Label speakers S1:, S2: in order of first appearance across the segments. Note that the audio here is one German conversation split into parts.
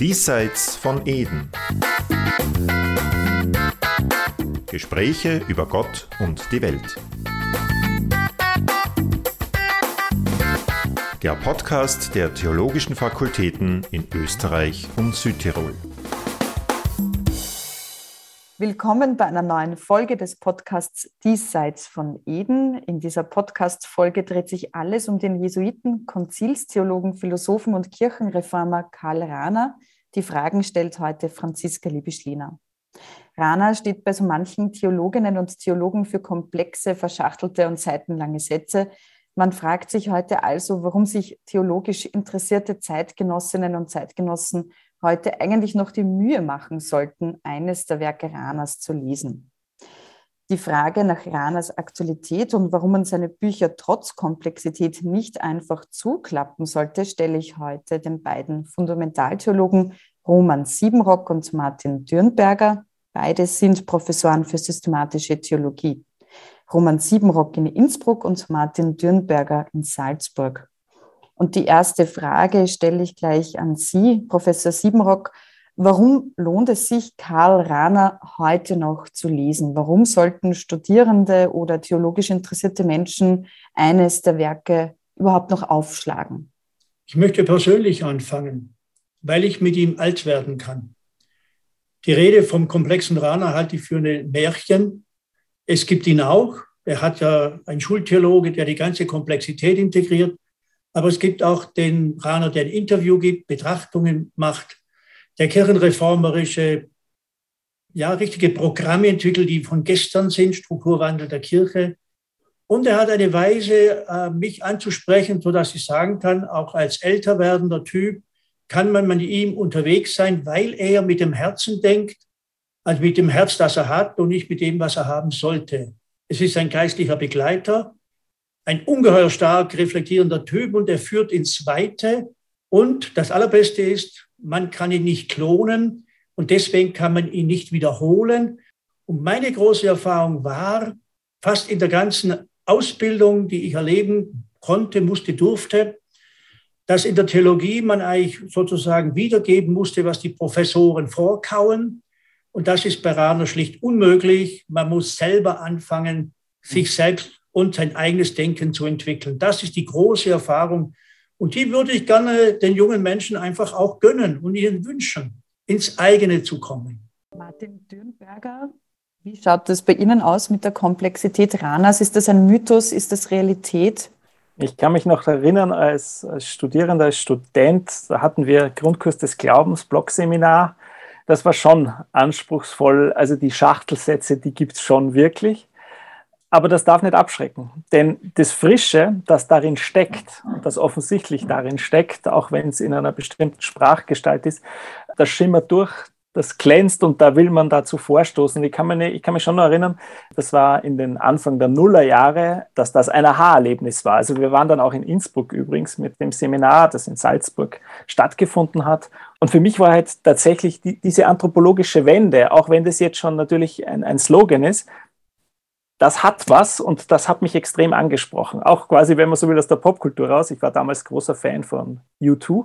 S1: Diesseits von Eden. Gespräche über Gott und die Welt. Der Podcast der Theologischen Fakultäten in Österreich und Südtirol.
S2: Willkommen bei einer neuen Folge des Podcasts Diesseits von Eden. In dieser Podcast-Folge dreht sich alles um den Jesuiten, Konzilstheologen, Philosophen und Kirchenreformer Karl Rahner. Die Fragen stellt heute Franziska Liebeschliner. Rahner steht bei so manchen Theologinnen und Theologen für komplexe, verschachtelte und seitenlange Sätze. Man fragt sich heute also, warum sich theologisch interessierte Zeitgenossinnen und Zeitgenossen heute eigentlich noch die Mühe machen sollten, eines der Werke Rahners zu lesen. Die Frage nach Rahners Aktualität und warum man seine Bücher trotz Komplexität nicht einfach zuklappen sollte, stelle ich heute den beiden Fundamentaltheologen Roman Siebenrock und Martin Dürnberger. Beide sind Professoren für systematische Theologie. Roman Siebenrock in Innsbruck und Martin Dürnberger in Salzburg. Und die erste Frage stelle ich gleich an Sie, Professor Siebenrock. Warum lohnt es sich, Karl Rahner heute noch zu lesen? Warum sollten Studierende oder theologisch interessierte Menschen eines der Werke überhaupt noch aufschlagen?
S3: Ich möchte persönlich anfangen, weil ich mit ihm alt werden kann. Die Rede vom komplexen Rahner halte ich für ein Märchen. Es gibt ihn auch. Er hat ja einen Schultheologe, der die ganze Komplexität integriert. Aber es gibt auch den Rahner, der ein Interview gibt, Betrachtungen macht, der kirchenreformerische, richtige Programme entwickelt, die von gestern sind, Strukturwandel der Kirche. Und er hat eine Weise, mich anzusprechen, sodass ich sagen kann, auch als älter werdender Typ kann man mit ihm unterwegs sein, weil er mit dem Herzen denkt, also mit dem Herz, das er hat und nicht mit dem, was er haben sollte. Es ist ein geistlicher Begleiter, ein ungeheuer stark reflektierender Typ und er führt ins Weite. Und das Allerbeste ist, man kann ihn nicht klonen und deswegen kann man ihn nicht wiederholen. Und meine große Erfahrung war, fast in der ganzen Ausbildung, die ich erleben konnte, durfte, dass in der Theologie man eigentlich sozusagen wiedergeben musste, was die Professoren vorkauen. Und das ist bei Rahner schlicht unmöglich. Man muss selber anfangen, sich selbst und sein eigenes Denken zu entwickeln. Das ist die große Erfahrung. Und die würde ich gerne den jungen Menschen einfach auch gönnen und ihnen wünschen, ins eigene zu kommen.
S2: Martin Dürnberger, wie schaut das bei Ihnen aus mit der Komplexität Rahners? Ist das ein Mythos? Ist das Realität?
S4: Ich kann mich noch erinnern, als Studierender, als Student, da hatten wir Grundkurs des Glaubens, Blockseminar. Das war schon anspruchsvoll. Also die Schachtelsätze, die gibt es schon wirklich. Aber das darf nicht abschrecken, denn das Frische, das darin steckt, das offensichtlich darin steckt, auch wenn es in einer bestimmten Sprachgestalt ist, das schimmert durch, das glänzt und da will man dazu vorstoßen. Ich kann mich schon noch erinnern, das war in den Anfang der Nullerjahre, dass das ein Aha-Erlebnis war. Also wir waren dann auch in Innsbruck übrigens mit dem Seminar, das in Salzburg stattgefunden hat. Und für mich war halt tatsächlich diese anthropologische Wende, auch wenn das jetzt schon natürlich ein Slogan ist, das hat was und das hat mich extrem angesprochen. Auch quasi, wenn man so will, aus der Popkultur raus. Ich war damals großer Fan von U2,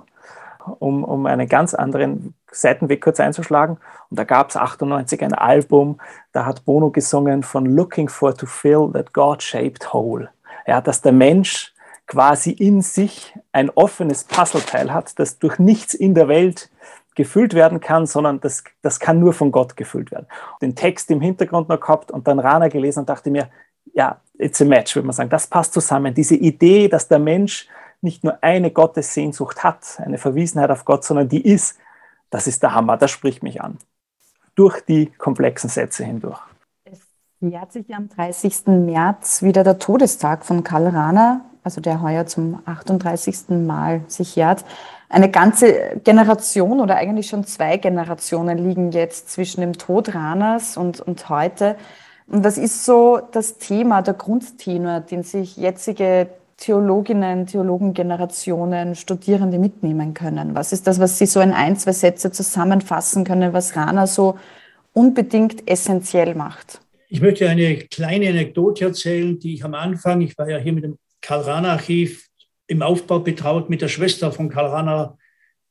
S4: um einen ganz anderen Seitenweg kurz einzuschlagen. Und da gab es 98 ein Album, da hat Bono gesungen von Looking for to fill that God-shaped hole. Ja, dass der Mensch quasi in sich ein offenes Puzzleteil hat, das durch nichts in der Welt gefüllt werden kann, sondern das kann nur von Gott gefüllt werden. Den Text im Hintergrund noch gehabt und dann Rahner gelesen und dachte mir, ja, it's a match, würde man sagen. Das passt zusammen. Diese Idee, dass der Mensch nicht nur eine Gottessehnsucht hat, eine Verwiesenheit auf Gott, sondern die ist, das ist der Hammer, das spricht mich an. Durch die komplexen Sätze hindurch.
S2: Es jährt sich am 30. März wieder der Todestag von Karl Rahner, also der heuer zum 38. Mal sich jährt. Eine ganze Generation oder eigentlich schon 2 Generationen liegen jetzt zwischen dem Tod Rahners und heute. Und was ist so das Thema, der Grundtenor, den sich jetzige Theologinnen, Theologengenerationen, Studierende mitnehmen können? Was ist das, was Sie so in 1, 2 Sätze zusammenfassen können, was Rahner so unbedingt essentiell macht?
S3: Ich möchte eine kleine Anekdote erzählen, die ich am Anfang, ich war ja hier mit dem Karl Rahner Archiv im Aufbau betraut, mit der Schwester von Karl Rahner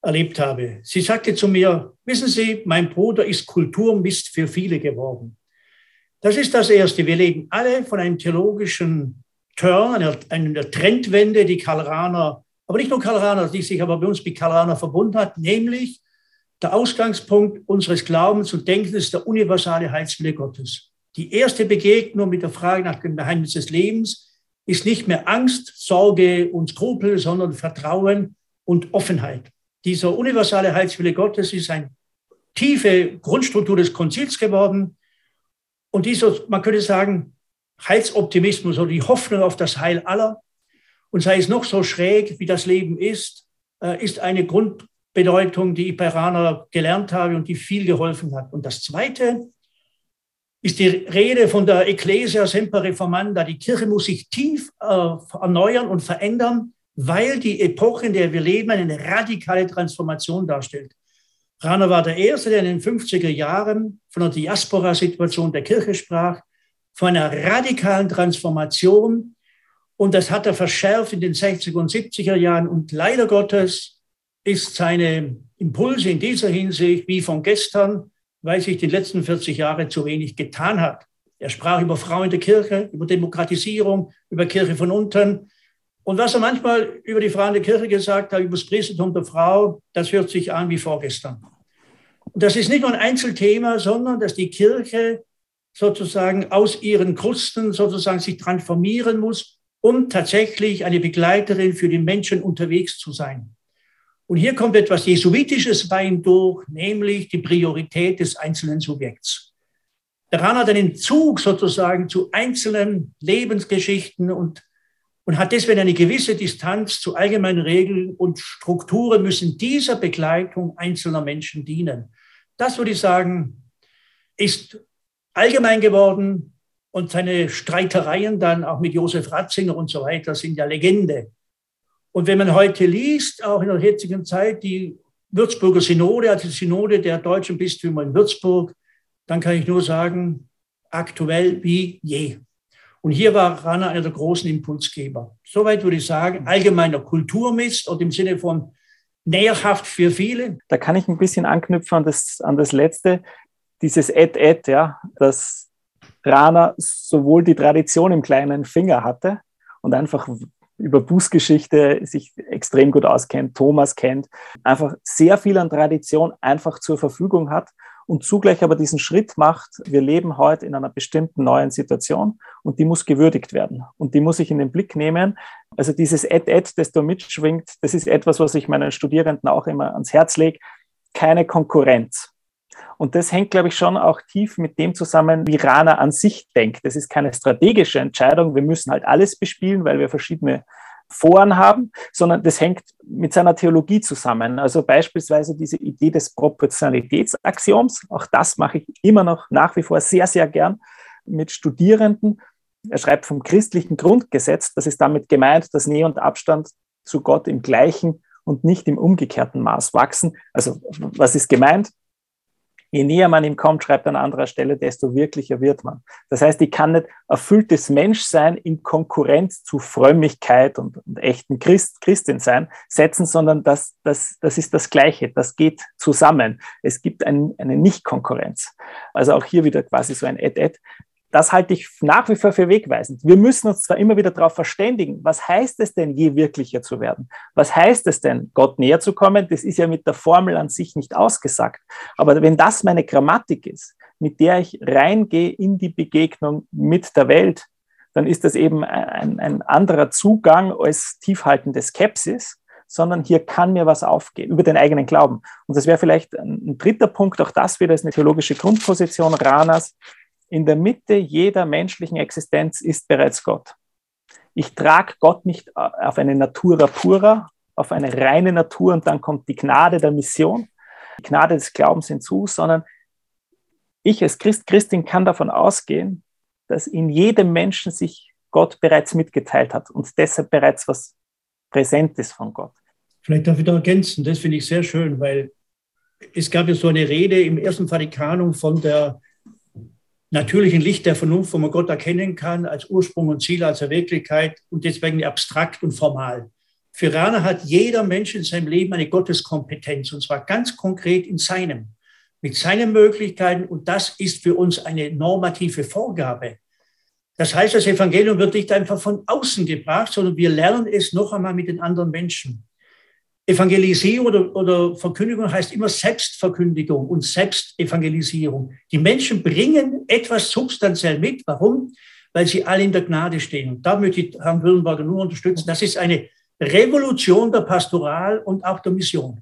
S3: erlebt habe. Sie sagte zu mir, wissen Sie, mein Bruder ist Kulturmist für viele geworden. Das ist das Erste. Wir leben alle von einem theologischen Turn, einer Trendwende, die Karl Rahner, aber nicht nur Karl Rahner, die sich aber bei uns mit Karl Rahner verbunden hat, nämlich der Ausgangspunkt unseres Glaubens und Denkens ist der universale Heilswille Gottes. Die erste Begegnung mit der Frage nach dem Geheimnis des Lebens ist nicht mehr Angst, Sorge und Skrupel, sondern Vertrauen und Offenheit. Dieser universale Heilswille Gottes ist eine tiefe Grundstruktur des Konzils geworden. Und dieser, man könnte sagen, Heilsoptimismus oder die Hoffnung auf das Heil aller, und sei es noch so schräg, wie das Leben ist eine Grundbedeutung, die ich bei Rahner gelernt habe und die viel geholfen hat. Und das Zweite ist die Rede von der Ecclesia semper reformanda. Die Kirche muss sich tief erneuern und verändern, weil die Epoche, in der wir leben, eine radikale Transformation darstellt. Rahner war der Erste, der in den 50er Jahren von der Diaspora-Situation der Kirche sprach, von einer radikalen Transformation. Und das hat er verschärft in den 60er und 70er Jahren. Und leider Gottes ist seine Impulse in dieser Hinsicht wie von gestern, weil sich die letzten 40 Jahre zu wenig getan hat. Er sprach über Frauen in der Kirche, über Demokratisierung, über Kirche von unten. Und was er manchmal über die Frauen der Kirche gesagt hat, über das Priestertum der Frau, das hört sich an wie vorgestern. Und das ist nicht nur ein Einzelthema, sondern dass die Kirche sozusagen aus ihren Krusten sozusagen sich transformieren muss, um tatsächlich eine Begleiterin für die Menschen unterwegs zu sein. Und hier kommt etwas Jesuitisches bei ihm durch, nämlich die Priorität des einzelnen Subjekts. Der Rahner hat einen Zug sozusagen zu einzelnen Lebensgeschichten und hat deswegen eine gewisse Distanz zu allgemeinen Regeln und Strukturen müssen dieser Begleitung einzelner Menschen dienen. Das würde ich sagen, ist allgemein geworden und seine Streitereien dann auch mit Josef Ratzinger und so weiter sind ja Legende. Und wenn man heute liest, auch in der jetzigen Zeit, die Würzburger Synode, also die Synode der deutschen Bistümer in Würzburg, dann kann ich nur sagen, aktuell wie je. Und hier war Rahner einer der großen Impulsgeber. Soweit würde ich sagen, allgemeiner Kulturmist oder im Sinne von nährhaft für viele.
S4: Da kann ich ein bisschen anknüpfen an das Letzte, dieses ja, dass Rahner sowohl die Tradition im kleinen Finger hatte und einfach über Bußgeschichte sich extrem gut auskennt, Thomas kennt, einfach sehr viel an Tradition einfach zur Verfügung hat und zugleich aber diesen Schritt macht, wir leben heute in einer bestimmten neuen Situation und die muss gewürdigt werden und die muss ich in den Blick nehmen. Also dieses das da mitschwingt, das ist etwas, was ich meinen Studierenden auch immer ans Herz lege, keine Konkurrenz. Und das hängt, glaube ich, schon auch tief mit dem zusammen, wie Rahner an sich denkt. Das ist keine strategische Entscheidung, wir müssen halt alles bespielen, weil wir verschiedene Foren haben, sondern das hängt mit seiner Theologie zusammen. Also beispielsweise diese Idee des Proportionalitätsaxioms, auch das mache ich immer noch nach wie vor sehr, sehr gern mit Studierenden. Er schreibt vom christlichen Grundgesetz, das ist damit gemeint, dass Nähe und Abstand zu Gott im gleichen und nicht im umgekehrten Maß wachsen. Also was ist gemeint? Je näher man ihm kommt, schreibt er an anderer Stelle, desto wirklicher wird man. Das heißt, ich kann nicht erfülltes Menschsein in Konkurrenz zu Frömmigkeit und echten Christin sein setzen, sondern das ist das Gleiche, das geht zusammen. Es gibt eine Nicht-Konkurrenz. Also auch hier wieder quasi so ein Das halte ich nach wie vor für wegweisend. Wir müssen uns zwar immer wieder darauf verständigen, was heißt es denn, je wirklicher zu werden? Was heißt es denn, Gott näher zu kommen? Das ist ja mit der Formel an sich nicht ausgesagt. Aber wenn das meine Grammatik ist, mit der ich reingehe in die Begegnung mit der Welt, dann ist das eben ein anderer Zugang als tiefhaltende Skepsis, sondern hier kann mir was aufgehen über den eigenen Glauben. Und das wäre vielleicht ein dritter Punkt, auch das wieder ist eine theologische Grundposition Rahners. In der Mitte jeder menschlichen Existenz ist bereits Gott. Ich trage Gott nicht auf eine Natura pura, auf eine reine Natur und dann kommt die Gnade der Mission, die Gnade des Glaubens hinzu, sondern ich als Christin kann davon ausgehen, dass in jedem Menschen sich Gott bereits mitgeteilt hat und deshalb bereits was präsent ist von Gott.
S3: Vielleicht darf ich da ergänzen, das finde ich sehr schön, weil es gab ja so eine Rede im Ersten Vatikanum von der natürlichen Licht der Vernunft, wo man Gott erkennen kann als Ursprung und Ziel, als Wirklichkeit und deswegen abstrakt und formal. Für Rahner hat jeder Mensch in seinem Leben eine Gotteskompetenz, und zwar ganz konkret in seinem, mit seinen Möglichkeiten. Und das ist für uns eine normative Vorgabe. Das heißt, das Evangelium wird nicht einfach von außen gebracht, sondern wir lernen es noch einmal mit den anderen Menschen. Evangelisierung oder Verkündigung heißt immer Selbstverkündigung und Selbstevangelisierung. Die Menschen bringen etwas substanziell mit. Warum? Weil sie alle in der Gnade stehen. Und da möchte ich Herrn Würdenberger nur unterstützen. Das ist eine Revolution der Pastoral und auch der Mission.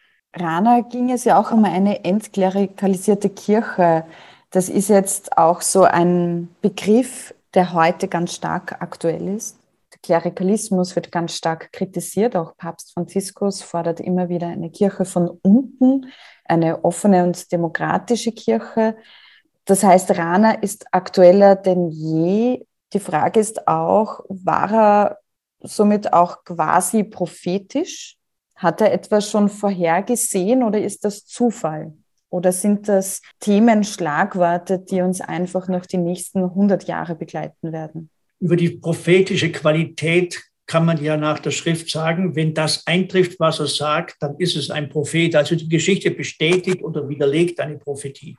S2: Rahner ging es ja auch um eine entklerikalisierte Kirche. Das ist jetzt auch so ein Begriff, der heute ganz stark aktuell ist. Der Klerikalismus wird ganz stark kritisiert. Auch Papst Franziskus fordert immer wieder eine Kirche von unten, eine offene und demokratische Kirche. Das heißt, Rahner ist aktueller denn je. Die Frage ist auch, war er somit auch quasi prophetisch? Hat er etwas schon vorhergesehen oder ist das Zufall? Oder sind das Themen, Schlagworte, die uns einfach noch die nächsten 100 Jahre begleiten werden?
S3: Über die prophetische Qualität kann man ja nach der Schrift sagen, wenn das eintrifft, was er sagt, dann ist es ein Prophet. Also die Geschichte bestätigt oder widerlegt eine Prophetie.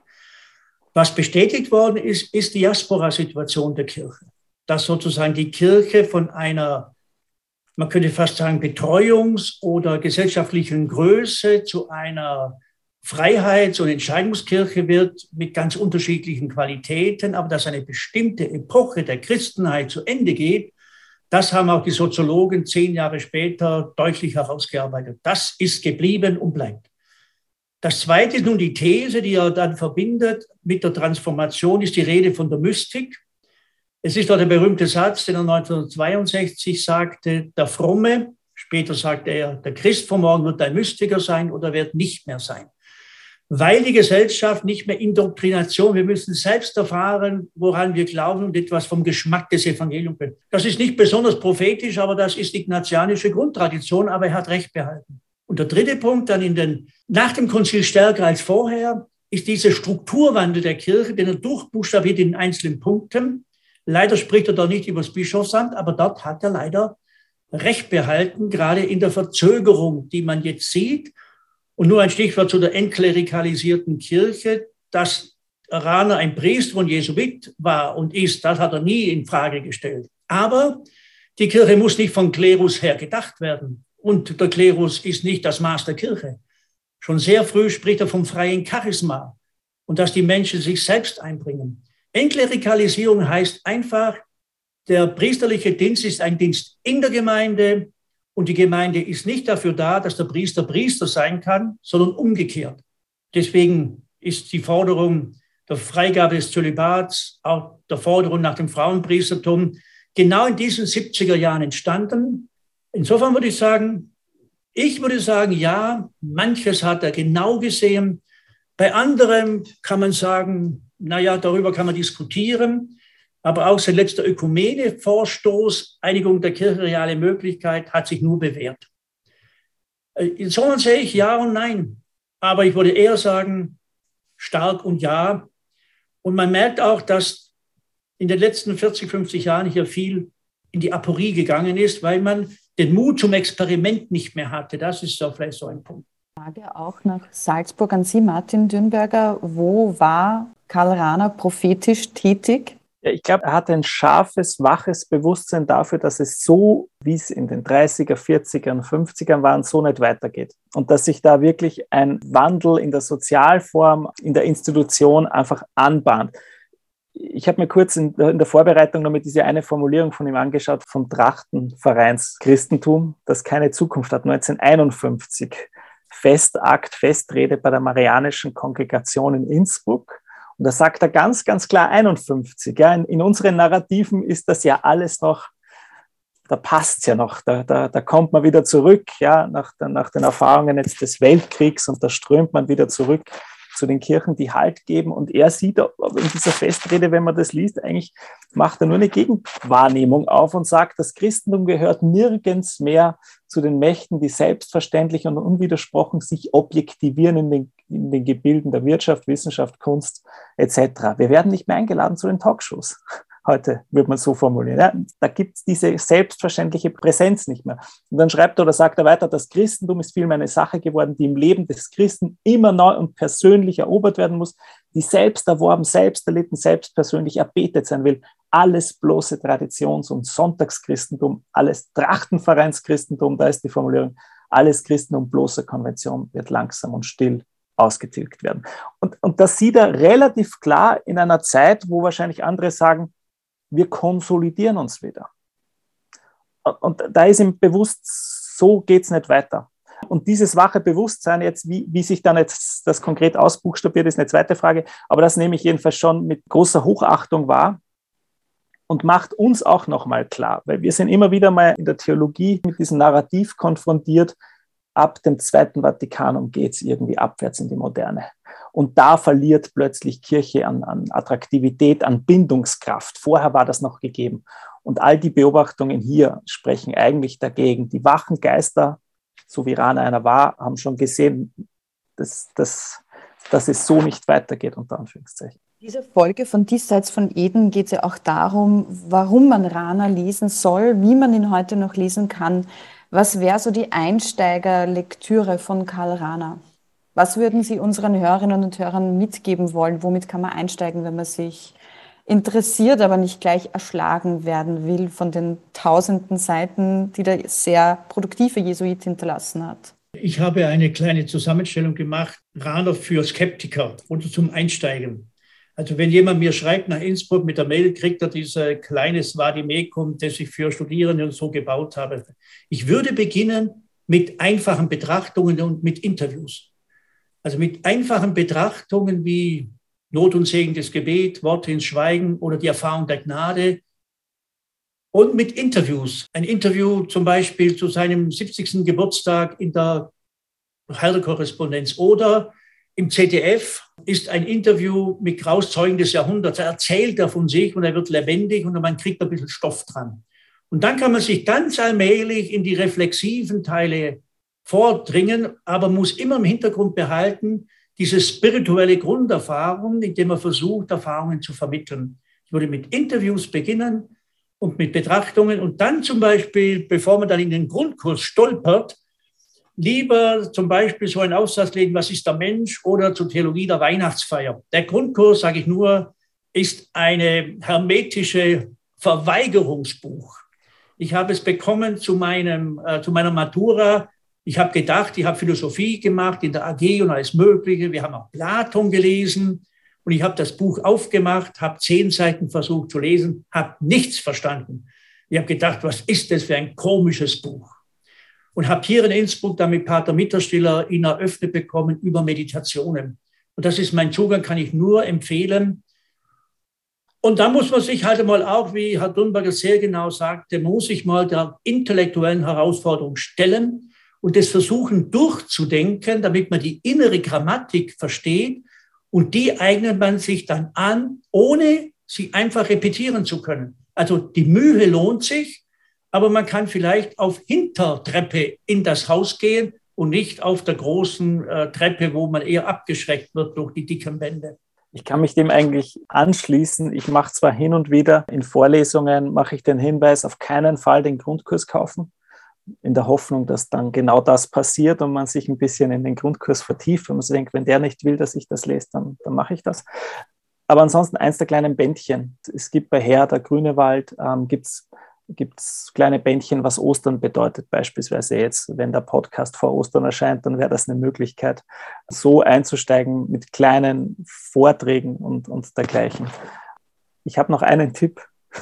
S3: Was bestätigt worden ist, ist die Diaspora-Situation der Kirche. Dass sozusagen die Kirche von einer, man könnte fast sagen, Betreuungs- oder gesellschaftlichen Größe zu einer Freiheits- und Entscheidungskirche wird mit ganz unterschiedlichen Qualitäten, aber dass eine bestimmte Epoche der Christenheit zu Ende geht, das haben auch die Soziologen 10 Jahre später deutlich herausgearbeitet. Das ist geblieben und bleibt. Das Zweite ist nun die These, die er dann verbindet mit der Transformation, ist die Rede von der Mystik. Es ist doch der berühmte Satz, den er 1962 sagte, der Fromme, später sagte er, der Christ von morgen wird ein Mystiker sein oder wird nicht mehr sein. Weil die Gesellschaft nicht mehr Indoktrination, wir müssen selbst erfahren, woran wir glauben und etwas vom Geschmack des Evangeliums bringen. Das ist nicht besonders prophetisch, aber das ist ignatianische Grundtradition, aber er hat Recht behalten. Und der dritte Punkt, dann nach dem Konzil stärker als vorher, ist dieser Strukturwandel der Kirche, den er durchbuchstabiert in einzelnen Punkten. Leider spricht er da nicht über das Bischofsamt, aber dort hat er leider Recht behalten, gerade in der Verzögerung, die man jetzt sieht. Und nur ein Stichwort zu der entklerikalisierten Kirche, dass Rahner ein Priester und Jesuit war und ist, das hat er nie in Frage gestellt. Aber die Kirche muss nicht vom Klerus her gedacht werden. Und der Klerus ist nicht das Maß der Kirche. Schon sehr früh spricht er vom freien Charisma und dass die Menschen sich selbst einbringen. Entklerikalisierung heißt einfach, der priesterliche Dienst ist ein Dienst in der Gemeinde und die Gemeinde ist nicht dafür da, dass der Priester Priester sein kann, sondern umgekehrt. Deswegen ist die Forderung der Freigabe des Zölibats, auch der Forderung nach dem Frauenpriestertum, genau in diesen 70er Jahren entstanden. Insofern würde ich sagen, ja, manches hat er genau gesehen. Bei anderem kann man sagen, naja, darüber kann man diskutieren. Aber auch sein letzter Ökumene-Vorstoß, Einigung der Kirche, reale Möglichkeit, hat sich nur bewährt. Insofern sehe ich ja und nein. Aber ich würde eher sagen, stark und ja. Und man merkt auch, dass in den letzten 40, 50 Jahren hier viel in die Aporie gegangen ist, weil man den Mut zum Experiment nicht mehr hatte. Das ist so vielleicht so ein Punkt.
S2: Frage auch nach Salzburg an Sie, Martin Dürnberger. Wo war Karl Rahner prophetisch tätig?
S4: Ja, ich glaube, er hatte ein scharfes, waches Bewusstsein dafür, dass es so, wie es in den 30er, 40er, 50ern waren, so nicht weitergeht. Und dass sich da wirklich ein Wandel in der Sozialform, in der Institution einfach anbahnt. Ich habe mir kurz in der Vorbereitung noch mit diese eine Formulierung von ihm angeschaut, vom Trachtenvereins Christentum, das keine Zukunft hat, 1951. Festakt, Festrede bei der Marianischen Kongregation in Innsbruck. Und da sagt er ganz, ganz klar 51. Ja, in unseren Narrativen ist das ja alles noch, da passt es ja noch, da kommt man wieder zurück, ja, nach den Erfahrungen jetzt des Weltkriegs und da strömt man wieder zurück zu den Kirchen, die Halt geben. Und er sieht in dieser Festrede, wenn man das liest, eigentlich macht er nur eine Gegenwahrnehmung auf und sagt, das Christentum gehört nirgends mehr zu den Mächten, die selbstverständlich und unwidersprochen sich objektivieren in den Gebilden der Wirtschaft, Wissenschaft, Kunst etc. Wir werden nicht mehr eingeladen zu den Talkshows. Heute würde man es so formulieren. Ja, da gibt es diese selbstverständliche Präsenz nicht mehr. Und dann schreibt er oder sagt er weiter, das Christentum ist vielmehr eine Sache geworden, die im Leben des Christen immer neu und persönlich erobert werden muss, die selbst erworben, selbst erlitten, selbst persönlich erbetet sein will. Alles bloße Traditions- und Sonntagschristentum, alles Trachtenvereinschristentum, da ist die Formulierung, alles Christentum bloßer Konvention wird langsam und still ausgetilgt werden. Und das sieht er relativ klar in einer Zeit, wo wahrscheinlich andere sagen, wir konsolidieren uns wieder. Und da ist ihm bewusst, so geht es nicht weiter. Und dieses wache Bewusstsein jetzt, wie sich dann jetzt das konkret ausbuchstabiert, ist eine zweite Frage, aber das nehme ich jedenfalls schon mit großer Hochachtung wahr und macht uns auch nochmal klar, weil wir sind immer wieder mal in der Theologie mit diesem Narrativ konfrontiert, ab dem Zweiten Vatikanum geht es irgendwie abwärts in die Moderne. Und da verliert plötzlich Kirche an Attraktivität, an Bindungskraft. Vorher war das noch gegeben. Und all die Beobachtungen hier sprechen eigentlich dagegen. Die wachen Geister, so wie Rana einer war, haben schon gesehen, dass es so nicht weitergeht, unter Anführungszeichen.
S2: In dieser Folge von Diesseits von Eden geht es ja auch darum, warum man Rana lesen soll, wie man ihn heute noch lesen kann. Was wäre so die Einsteigerlektüre von Karl Rahner? Was würden Sie unseren Hörerinnen und Hörern mitgeben wollen? Womit kann man einsteigen, wenn man sich interessiert, aber nicht gleich erschlagen werden will von den tausenden Seiten, die der sehr produktive Jesuit hinterlassen hat?
S3: Ich habe eine kleine Zusammenstellung gemacht, Rahner für Skeptiker oder zum Einsteigen. Also wenn jemand mir schreibt nach Innsbruck mit der Mail, kriegt er dieses kleines Vademecum, das ich für Studierende und so gebaut habe. Ich würde beginnen mit einfachen Betrachtungen und mit Interviews. Also mit einfachen Betrachtungen wie Not und Segen des Gebet, Worte ins Schweigen oder die Erfahrung der Gnade. Und mit Interviews. Ein Interview zum Beispiel zu seinem 70. Geburtstag in der Herder-Korrespondenz oder im ZDF ist ein Interview mit Kraus, Zeugen des Jahrhunderts. Er erzählt von sich und er wird lebendig und man kriegt ein bisschen Stoff dran. Und dann kann man sich ganz allmählich in die reflexiven Teile vordringen, aber muss immer im Hintergrund behalten, diese spirituelle Grunderfahrung, indem man versucht, Erfahrungen zu vermitteln. Ich würde mit Interviews beginnen und mit Betrachtungen und dann zum Beispiel, bevor man dann in den Grundkurs stolpert, lieber zum Beispiel so einen Aufsatz legen, was ist der Mensch, oder zur Theologie der Weihnachtsfeier. Der Grundkurs, sage ich nur, ist eine hermetische Verweigerungsbuch. Ich habe es bekommen zu meiner Matura. Ich habe gedacht, ich habe Philosophie gemacht in der AG und alles Mögliche. Wir haben auch Platon gelesen und ich habe das Buch aufgemacht, habe 10 Seiten versucht zu lesen, habe nichts verstanden. Ich habe gedacht, was ist das für ein komisches Buch? Und habe hier in Innsbruck dann mit Pater Mitterstiller ihn eröffnet bekommen über Meditationen. Und das ist mein Zugang, kann ich nur empfehlen. Und da muss man sich halt mal auch, wie Herr Dunberger sehr genau sagte, muss sich mal der intellektuellen Herausforderung stellen und das versuchen durchzudenken, damit man die innere Grammatik versteht. Und die eignet man sich dann an, ohne sie einfach repetieren zu können. Also die Mühe lohnt sich. Aber man kann vielleicht auf Hintertreppe in das Haus gehen und nicht auf der großen Treppe, wo man eher abgeschreckt wird durch die dicken Wände.
S4: Ich kann mich dem eigentlich anschließen. Ich mache zwar hin und wieder in Vorlesungen, mache ich den Hinweis, auf keinen Fall den Grundkurs kaufen, in der Hoffnung, dass dann genau das passiert und man sich ein bisschen in den Grundkurs vertieft. Und man sich denkt, wenn der nicht will, dass ich das lese, dann mache ich das. Aber ansonsten eins der kleinen Bändchen. Es gibt bei Herder, Grünewald, gibt's kleine Bändchen, was Ostern bedeutet. Beispielsweise jetzt, wenn der Podcast vor Ostern erscheint, dann wäre das eine Möglichkeit, so einzusteigen mit kleinen Vorträgen und dergleichen. Ich habe noch einen Tipp.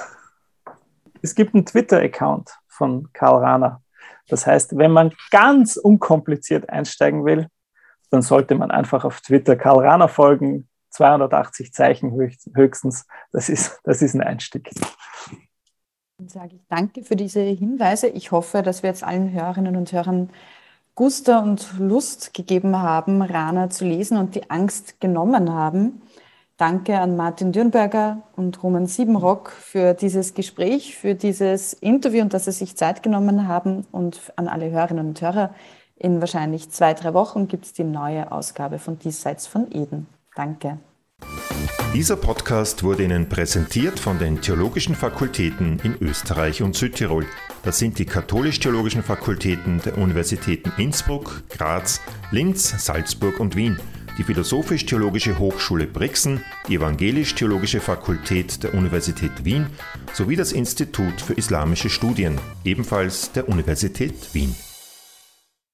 S4: Es gibt einen Twitter-Account von Karl Rahner. Das heißt, wenn man ganz unkompliziert einsteigen will, dann sollte man einfach auf Twitter Karl Rahner folgen. 280 Zeichen höchstens. Das ist ein Einstieg.
S2: Dann sage ich danke für diese Hinweise. Ich hoffe, dass wir jetzt allen Hörerinnen und Hörern Gusto und Lust gegeben haben, Rahner zu lesen und die Angst genommen haben. Danke an Martin Dürnberger und Roman Siebenrock für dieses Gespräch, für dieses Interview und dass sie sich Zeit genommen haben. Und an alle Hörerinnen und Hörer, in wahrscheinlich 2-3 Wochen gibt es die neue Ausgabe von Diesseits von Eden. Danke.
S1: Dieser Podcast wurde Ihnen präsentiert von den Theologischen Fakultäten in Österreich und Südtirol. Das sind die Katholisch-Theologischen Fakultäten der Universitäten Innsbruck, Graz, Linz, Salzburg und Wien, die Philosophisch-Theologische Hochschule Brixen, die Evangelisch-Theologische Fakultät der Universität Wien sowie das Institut für Islamische Studien, ebenfalls der Universität Wien.